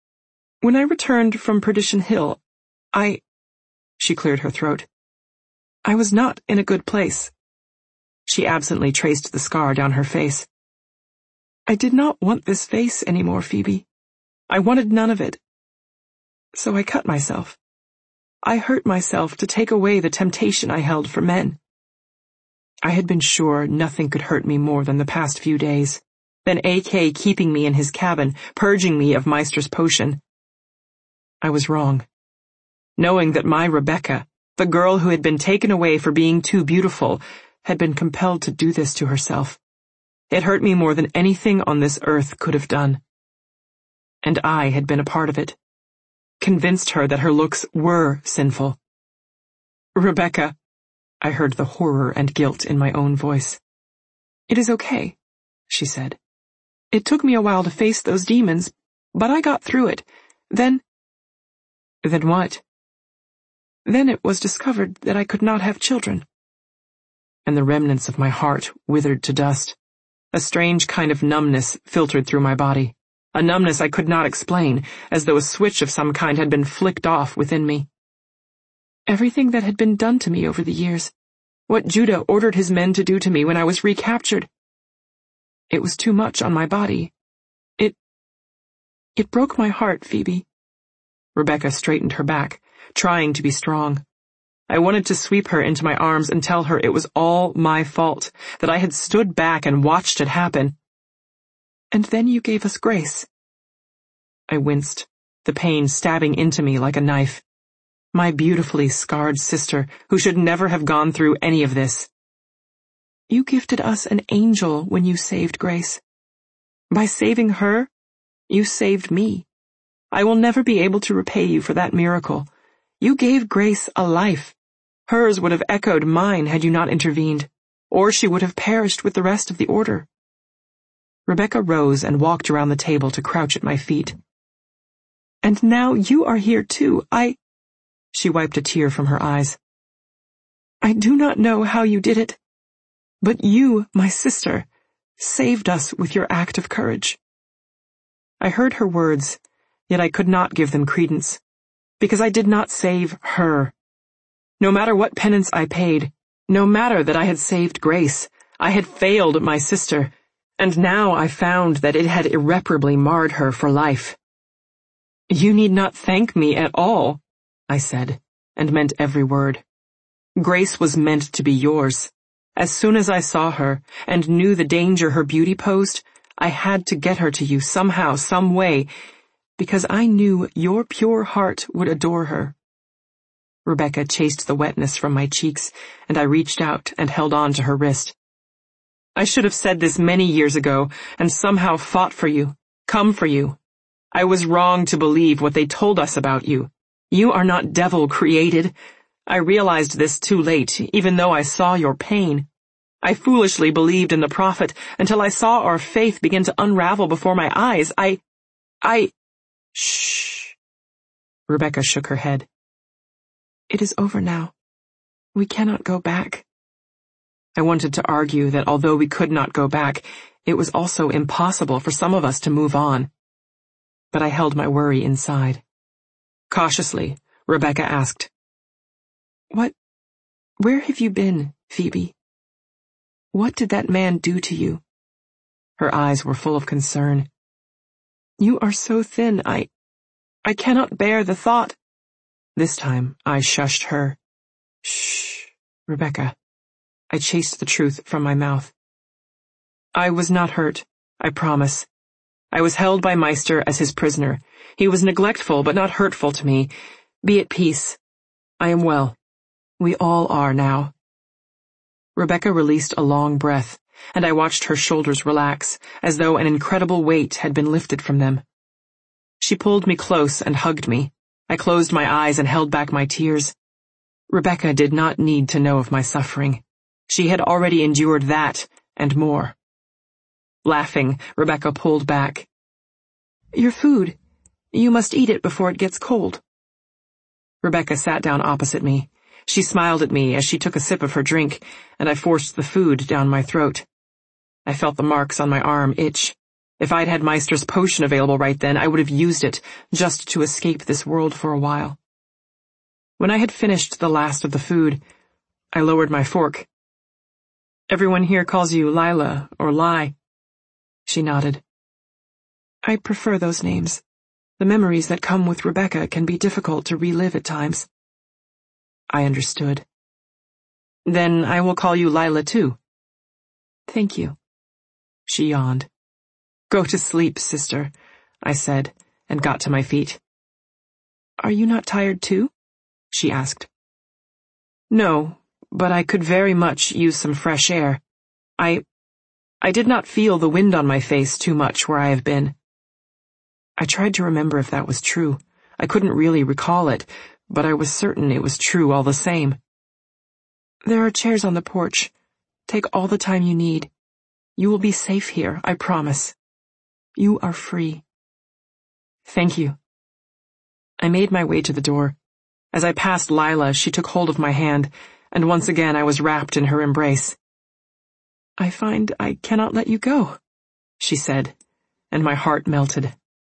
"When I returned from Perdition Hill, She cleared her throat. I was not in a good place. She absently traced the scar down her face. I did not want this face anymore, Phoebe. I wanted none of it. So I cut myself. I hurt myself to take away the temptation I held for men. I had been sure nothing could hurt me more than the past few days, than AK keeping me in his cabin, purging me of Meister's potion. I was wrong. Knowing that my Rebecca, the girl who had been taken away for being too beautiful, had been compelled to do this to herself. It hurt me more than anything on this earth could have done. And I had been a part of it. Convinced her that her looks were sinful. Rebecca, I heard the horror and guilt in my own voice. It is okay, she said. It took me a while to face those demons, but I got through it. Then what? Then it was discovered that I could not have children. And the remnants of my heart withered to dust. A strange kind of numbness filtered through my body. A numbness I could not explain, as though a switch of some kind had been flicked off within me. Everything that had been done to me over the years, what Judah ordered his men to do to me when I was recaptured. It was too much on my body. It broke my heart, Phoebe. Rebecca straightened her back, trying to be strong. I wanted to sweep her into my arms and tell her it was all my fault, that I had stood back and watched it happen. And then you gave us Grace. I winced, the pain stabbing into me like a knife. My beautifully scarred sister, who should never have gone through any of this. You gifted us an angel when you saved Grace. By saving her, you saved me. I will never be able to repay you for that miracle. You gave Grace a life. Hers would have echoed mine had you not intervened, or she would have perished with the rest of the order. Rebecca rose and walked around the table to crouch at my feet. And now you are here too. She wiped a tear from her eyes. I do not know how you did it, but you, my sister, saved us with your act of courage. I heard her words, yet I could not give them credence, because I did not save her. No matter what penance I paid, no matter that I had saved Grace, I had failed my sister, and now I found that it had irreparably marred her for life. You need not thank me at all, I said, and meant every word. Grace was meant to be yours. As soon as I saw her, and knew the danger her beauty posed, I had to get her to you somehow, some way, because I knew your pure heart would adore her. Rebecca chased the wetness from my cheeks, and I reached out and held on to her wrist. I should have said this many years ago, and somehow fought for you, come for you. I was wrong to believe what they told us about you. You are not devil created. I realized this too late, even though I saw your pain. I foolishly believed in the prophet until I saw our faith begin to unravel before my eyes. Shh. Rebecca shook her head. It is over now. We cannot go back. I wanted to argue that although we could not go back, it was also impossible for some of us to move on. But I held my worry inside. Cautiously, Rebecca asked, Where have you been, Phoebe? What did that man do to you? Her eyes were full of concern. You are so thin, I cannot bear the thought. This time, I shushed her. Shh, Rebecca. I chased the truth from my mouth. I was not hurt, I promise. I was held by Meister as his prisoner. He was neglectful but not hurtful to me. Be at peace. I am well. We all are now. Rebecca released a long breath, and I watched her shoulders relax, as though an incredible weight had been lifted from them. She pulled me close and hugged me. I closed my eyes and held back my tears. Rebecca did not need to know of my suffering. She had already endured that, and more. Laughing, Rebecca pulled back. Your food. You must eat it before it gets cold. Rebecca sat down opposite me. She smiled at me as she took a sip of her drink, and I forced the food down my throat. I felt the marks on my arm itch. If I'd had Meister's potion available right then, I would have used it, just to escape this world for a while. When I had finished the last of the food, I lowered my fork. Everyone here calls you Lila or Lai. She nodded. I prefer those names. The memories that come with Rebecca can be difficult to relive at times. I understood. Then I will call you Lila too. Thank you. She yawned. Go to sleep, sister, I said, and got to my feet. Are you not tired too? She asked. No, but I could very much use some fresh air. I did not feel the wind on my face too much where I have been. I tried to remember if that was true. I couldn't really recall it, but I was certain it was true all the same. There are chairs on the porch. Take all the time you need. You will be safe here, I promise. You are free. Thank you. I made my way to the door. As I passed Lila, she took hold of my hand, and once again I was wrapped in her embrace. I find I cannot let you go, she said, and my heart melted.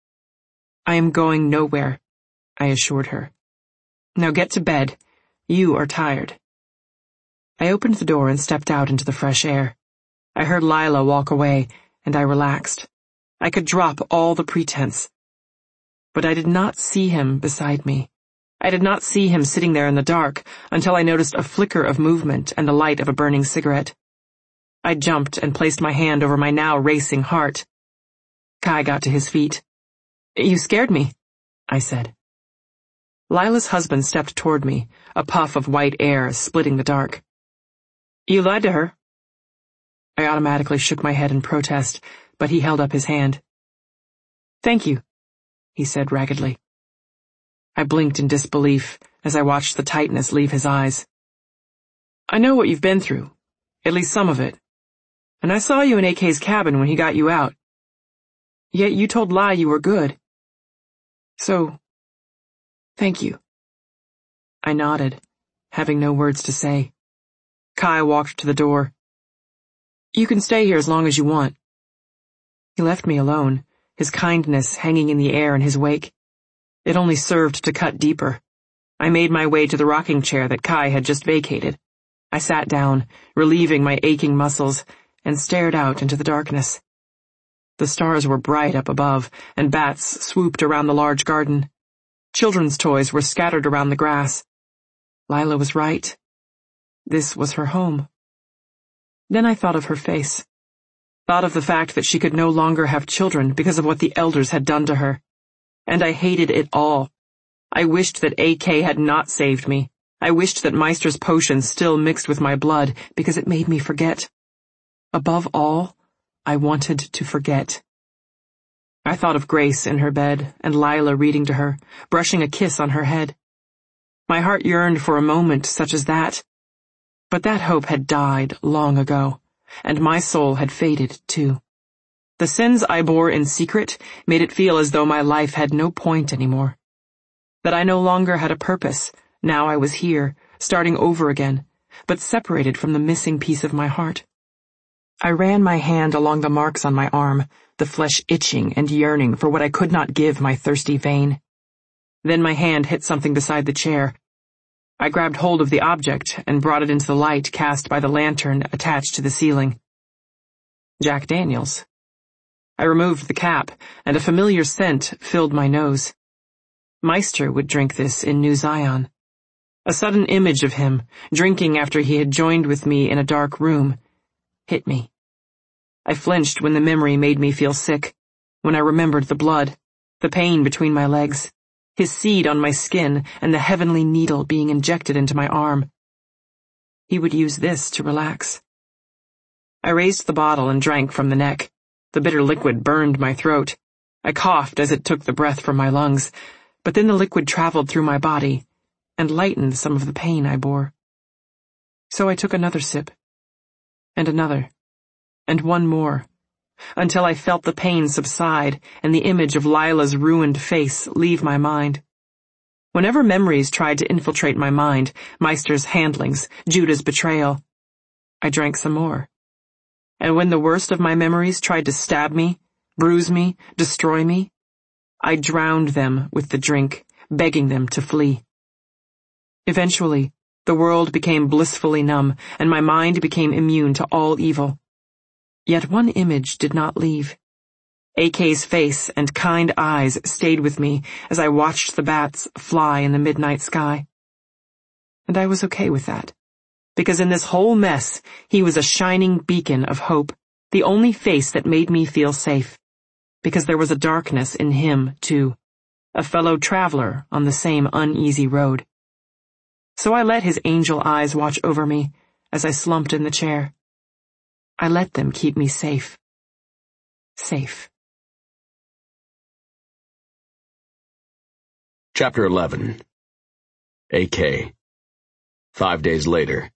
I am going nowhere, I assured her. Now get to bed. You are tired. I opened the door and stepped out into the fresh air. I heard Lila walk away, and I relaxed. I could drop all the pretense. But I did not see him beside me. I did not see him sitting there in the dark until I noticed a flicker of movement and the light of a burning cigarette. I jumped and placed my hand over my now racing heart. Kai got to his feet. You scared me, I said. Lila's husband stepped toward me, a puff of white air splitting the dark. You lied to her. I automatically shook my head in protest, but he held up his hand. Thank you, he said raggedly. I blinked in disbelief as I watched the tightness leave his eyes. I know what you've been through, at least some of it, and I saw you in AK's cabin when he got you out. Yet you told Lai you were good. So, thank you. I nodded, having no words to say. Kai walked to the door. You can stay here as long as you want. He left me alone, his kindness hanging in the air in his wake. It only served to cut deeper. I made my way to the rocking chair that Kai had just vacated. I sat down, relieving my aching muscles, and stared out into the darkness. The stars were bright up above, and bats swooped around the large garden. Children's toys were scattered around the grass. Lila was right. This was her home. Then I thought of her face. Thought of the fact that she could no longer have children because of what the elders had done to her. And I hated it all. I wished that AK had not saved me. I wished that Meister's potion still mixed with my blood because it made me forget. Above all, I wanted to forget. I thought of Grace in her bed and Lila reading to her, brushing a kiss on her head. My heart yearned for a moment such as that. But that hope had died long ago, and my soul had faded too. The sins I bore in secret made it feel as though my life had no point anymore. That I no longer had a purpose. Now I was here, starting over again, but separated from the missing piece of my heart. I ran my hand along the marks on my arm, the flesh itching and yearning for what I could not give my thirsty vein. Then my hand hit something beside the chair. I grabbed hold of the object and brought it into the light cast by the lantern attached to the ceiling. Jack Daniels. I removed the cap, and a familiar scent filled my nose. Meister would drink this in New Zion. A sudden image of him, drinking after he had joined with me in a dark room, hit me. I flinched when the memory made me feel sick, when I remembered the blood, the pain between my legs, his seed on my skin, and the heavenly needle being injected into my arm. He would use this to relax. I raised the bottle and drank from the neck. The bitter liquid burned my throat. I coughed as it took the breath from my lungs, but then the liquid traveled through my body and lightened some of the pain I bore. So I took another sip, and another, and one more, until I felt the pain subside and the image of Lila's ruined face leave my mind. Whenever memories tried to infiltrate my mind, Meister's handlings, Judah's betrayal, I drank some more. And when the worst of my memories tried to stab me, bruise me, destroy me, I drowned them with the drink, begging them to flee. Eventually, The world became blissfully numb, and my mind became immune to all evil. Yet one image did not leave. AK's face and kind eyes stayed with me as I watched the bats fly in the midnight sky. And I was okay with that, because in this whole mess, he was a shining beacon of hope, the only face that made me feel safe, because there was a darkness in him, too, a fellow traveler on the same uneasy road. So I let his angel eyes watch over me as I slumped in the chair. I let them keep me safe. Safe. Chapter 11. AK. 5 days later.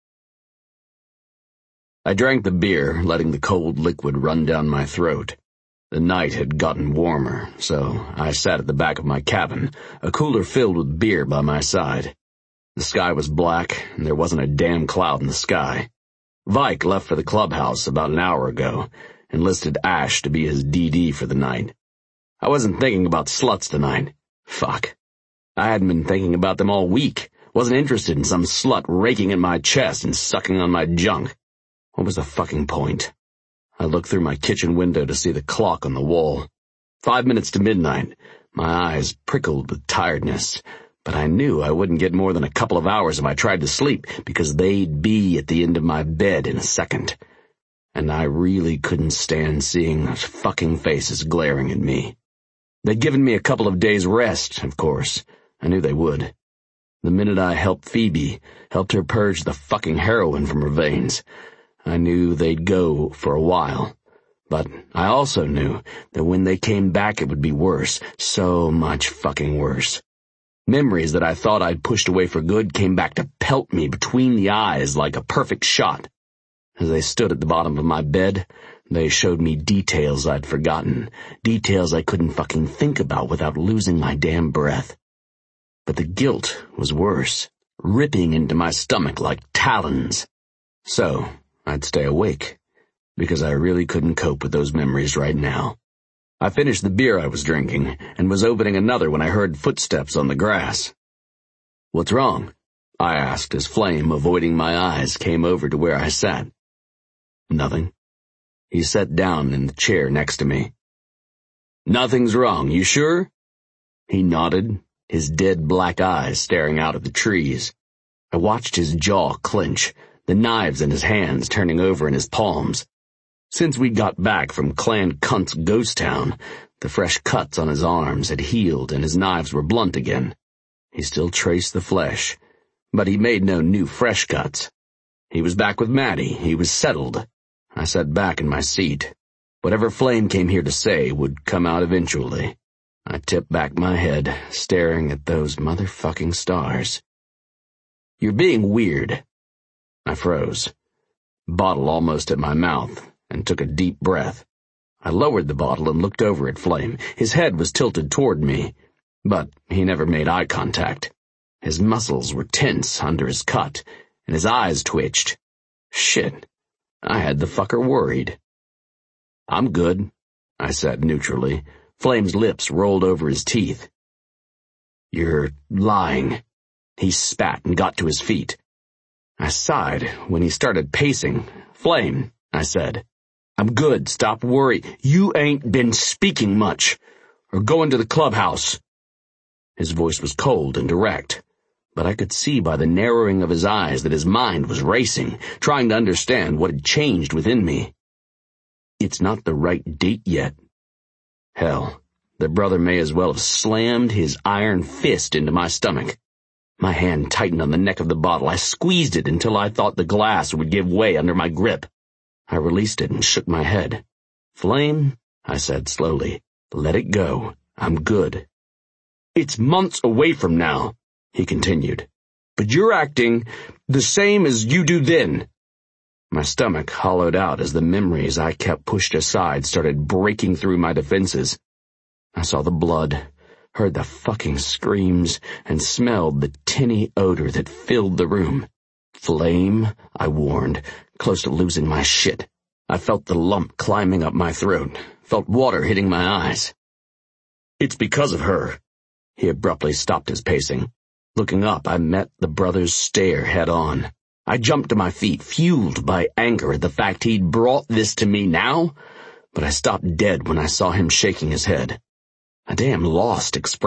I drank the beer, letting the cold liquid run down my throat. The night had gotten warmer, so I sat at the back of my cabin, a cooler filled with beer by my side. The sky was black, and there wasn't a damn cloud in the sky. Vike left for the clubhouse about an hour ago, enlisted Ash to be his DD for the night. I wasn't thinking about sluts tonight. Fuck. I hadn't been thinking about them all week. Wasn't interested in some slut raking at my chest and sucking on my junk. What was the fucking point? I looked through my kitchen window to see the clock on the wall. 5 minutes to midnight. My eyes prickled with tiredness, but I knew I wouldn't get more than a couple of hours if I tried to sleep, because they'd be at the end of my bed in a second. And I really couldn't stand seeing those fucking faces glaring at me. They'd given me a couple of days' rest, of course. I knew they would. The minute I helped Phoebe, helped her purge the fucking heroin from her veins, I knew they'd go for a while. But I also knew that when they came back it would be worse, so much fucking worse. Memories that I thought I'd pushed away for good came back to pelt me between the eyes like a perfect shot. As they stood at the bottom of my bed, they showed me details I'd forgotten, details I couldn't fucking think about without losing my damn breath. But the guilt was worse, ripping into my stomach like talons. So I'd stay awake, because I really couldn't cope with those memories right now. I finished the beer I was drinking, and was opening another when I heard footsteps on the grass. "What's wrong?" I asked as Flame, avoiding my eyes, came over to where I sat. "Nothing." He sat down in the chair next to me. "Nothing's wrong, you sure?" He nodded, his dead black eyes staring out at the trees. I watched his jaw clench, the knives in his hands turning over in his palms. Since we'd got back from Clan Cunt's ghost town, the fresh cuts on his arms had healed and his knives were blunt again. He still traced the flesh, but he made no new fresh cuts. He was back with Maddie. He was settled. I sat back in my seat. Whatever Flame came here to say would come out eventually. I tipped back my head, staring at those motherfucking stars. "You're being weird." I froze, bottle almost at my mouth, and took a deep breath. I lowered the bottle and looked over at Flame. His head was tilted toward me, but he never made eye contact. His muscles were tense under his cut, and his eyes twitched. Shit, I had the fucker worried. "I'm good," I said neutrally. Flame's lips rolled over his teeth. "You're lying." He spat and got to his feet. I sighed when he started pacing. "Flame," I said. "I'm good, stop worrying. You ain't been speaking much, or going to the clubhouse." His voice was cold and direct, but I could see by the narrowing of his eyes that his mind was racing, trying to understand what had changed within me. "It's not the right date yet." Hell, the brother may as well have slammed his iron fist into my stomach. My hand tightened on the neck of the bottle. I squeezed it until I thought the glass would give way under my grip. I released it and shook my head. "Flame," I said slowly, "let it go. I'm good." "It's months away from now," he continued, "but you're acting the same as you do then." My stomach hollowed out as the memories I kept pushed aside started breaking through my defenses. I saw the blood, heard the fucking screams, and smelled the tinny odor that filled the room. "Flame," I warned, close to losing my shit. I felt the lump climbing up my throat, felt water hitting my eyes. "It's because of her." He abruptly stopped his pacing. Looking up, I met the brother's stare head on. I jumped to my feet, fueled by anger at the fact he'd brought this to me now, but I stopped dead when I saw him shaking his head. A damn lost expression.